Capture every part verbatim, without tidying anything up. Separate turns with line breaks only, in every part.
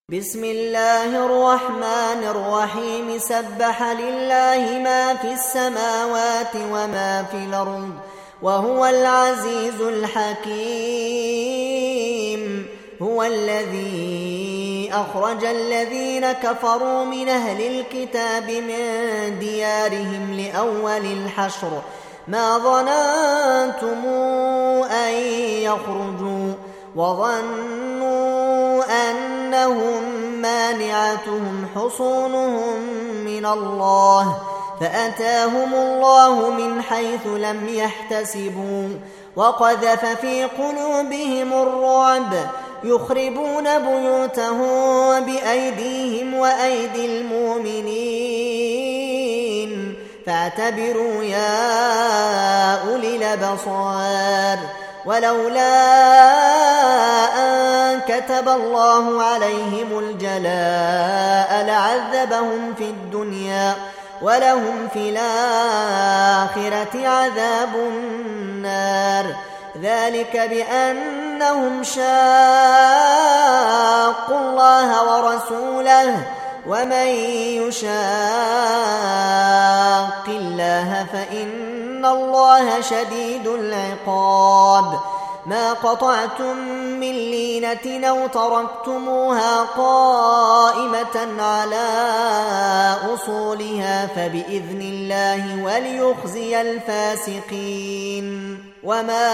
بسم الله الرحمن الرحيم سبح لله ما في السماوات وما في الأرض وهو العزيز الحكيم. هو الذي أخرج الذين كفروا من أهل الكتاب من ديارهم لأول الحشر ما ظننتم أن يخرجوا وظنوا أنهم مانعتهم حصونهم من الله فأتاهم الله من حيث لم يحتسبوا وقذف في قلوبهم الرعب يخربون بيوتهم بأيديهم وأيدي المؤمنين فاعتبروا يا أولي الأبصار. ولولا أن كتب الله عليهم الجلاء لعذبهم في الدنيا ولهم في الآخرة عذاب النار ذلك بأنهم شاقوا الله ورسوله ومن يشاق الله فإن الله شديد العقاب. ما قطعتم من لينة أو تركتموها قائمة على أصولها فبإذن الله وليخزي الفاسقين. وما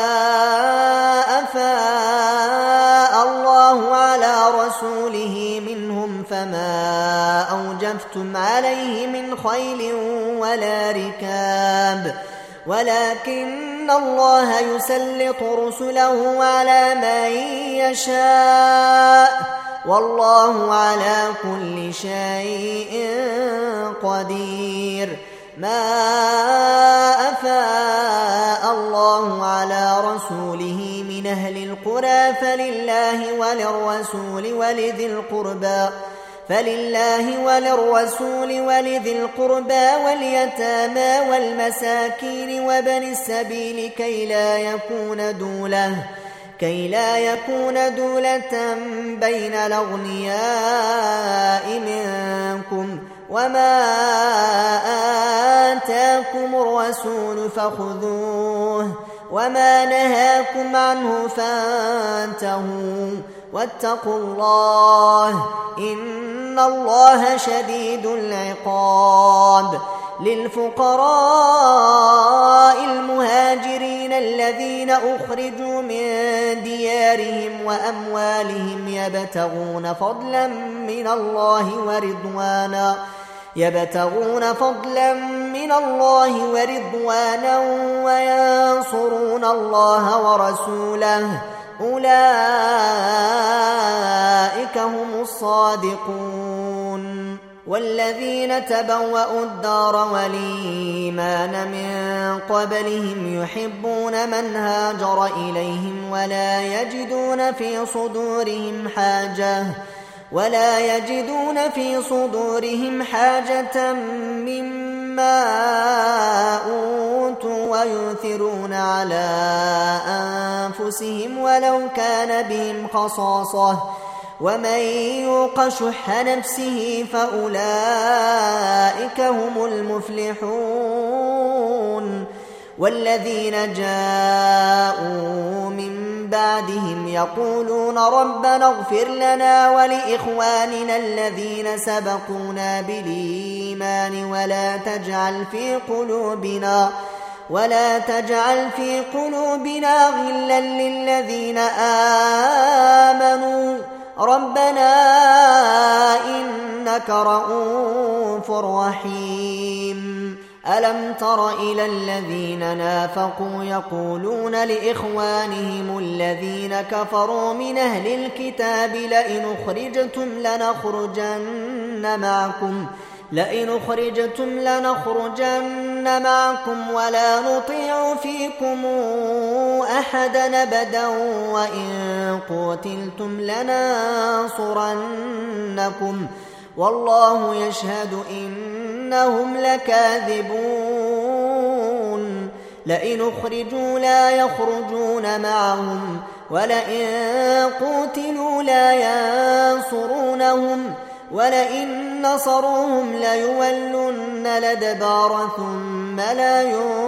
أفاء الله على رسوله منهم فما أوجفتم عليه من خيل ولا ركاب ولكن الله يسلط رسله على من يشاء والله على كل شيء قدير. ما أفاء الله على رسوله من أهل القرى فلله وللرسول ولذي القربى فلله وللرسول ولذي القربى واليتامى والمساكين وابن السبيل كي لا يكون دولة كي لا يكون دولة بين الأغنياء منكم وما آتاكم الرسول فخذوه وما نهاكم عنه فانتهوا واتقوا الله إن الله شديد العقاب. للفقراء المهاجرين الذين أخرجوا من ديارهم وأموالهم يبتغون فضلا من الله ورضوانا يبتغون فضلا من الله ورضوانا وينصرون الله ورسوله أولئك هم الصادقون. والذين تبوأوا الدار والإيمان من قبلهم يحبون من هاجر إليهم ولا يجدون في صدورهم حاجة ولا يجدون في صدورهم حاجة مما أوتوا ويؤثرون على أنفسهم ولو كان بهم خصاصة ومن يوق شح نفسه فأولئك هم المفلحون. والذين جاءوا من بعدهم يقولون ربنا اغفر لنا ولإخواننا الذين سبقونا بالإيمان ولا تجعل في قلوبنا ولا تجعل في قلوبنا غلا للذين آمنوا ربنا إنك رؤوف رحيم. ألم تر إلى الذين نافقوا يقولون لإخوانهم الذين كفروا من أهل الكتاب لئن أخرجتم لنخرجن معكم لئن أخرجتم لنخرجن معكم ولا نطيع فيكم أحدا أبدا وإن قتلتم لننصرنكم والله يشهد إنهم لكاذبون. لئن أخرجوا لا يخرجون معهم ولئن قتلوا لا ينصرون ينصرونهم ولئن نصروهم ليولن الأدبار ثم لا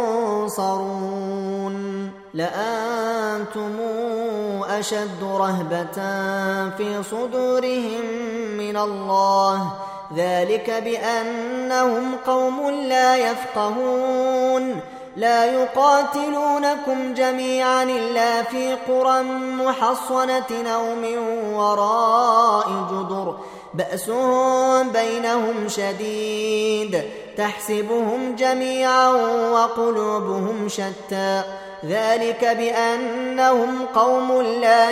ينصرون لأنتم أشد رهبة في صدورهم من الله ذلك بأنهم قوم لا يفقهون لا يقاتلونكم جميعا إلا في قرى محصنة أو من وراء جدر بأسهم بينهم شديد تحسبهم جميعا وقلوبهم شتى ذلك بأنهم قوم لا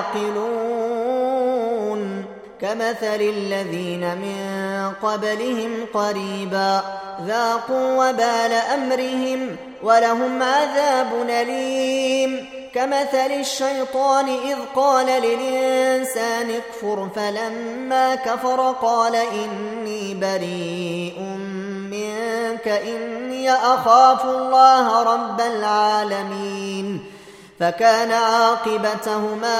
يعقلون كمثل الذين من قبلهم قريبا ذاقوا وبال أمرهم ولهم عذاب أليم كمثل الشيطان إذ قال للإنسان اكفر فلما كفر قال إني بريء منك إني أخاف الله رب العالمين فكان عاقبتهما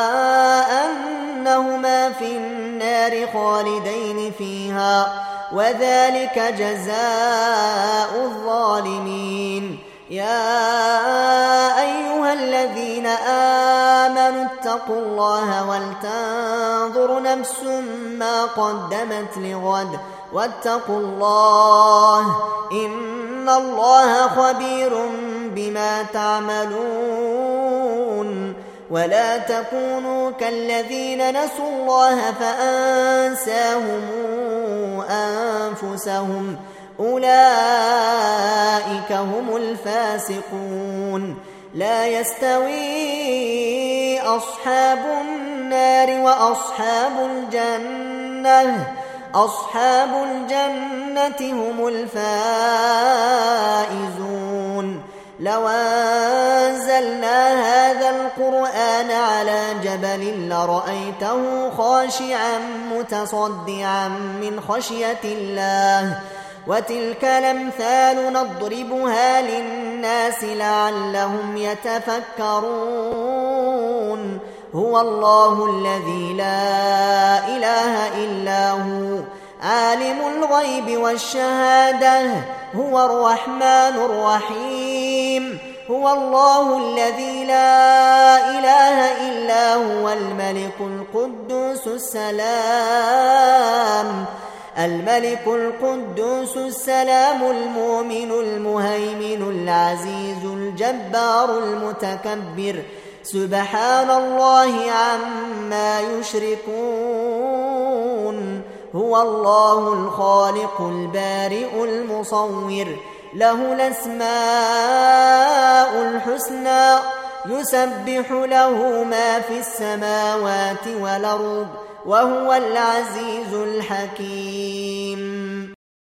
أنهما في النار خالدين فيها وذلك جزاء الظالمين يا أيها الذين آمنوا اتقوا الله ولتنظر نفس ما قدمت لغد واتقوا الله إن الله خبير بما تعملون ولا تكونوا كالذين نسوا الله فأنساهم أنفسهم أولئك هم الفاسقون لا يستوي أصحاب النار وأصحاب الجنة أصحاب الجنة هم الفائزون لو أنزلنا هذا القرآن على جبل لرأيته خاشعا متصدعا من خشية الله وتلك الأمثال نضربها للناس لعلهم يتفكرون هو الله الذي لا إله إلا هو عالم الغيب والشهادة هو الرحمن الرحيم هو الله الذي لا إله إلا هو الملك القدوس السلام الملك القدوس السلام المؤمن المهيمن العزيز الجبار المتكبر سبحان الله عما يشركون هو الله الخالق البارئ المصور له الأسماء الحسنى يسبح له ما في السماوات والأرض وهو العزيز الحكيم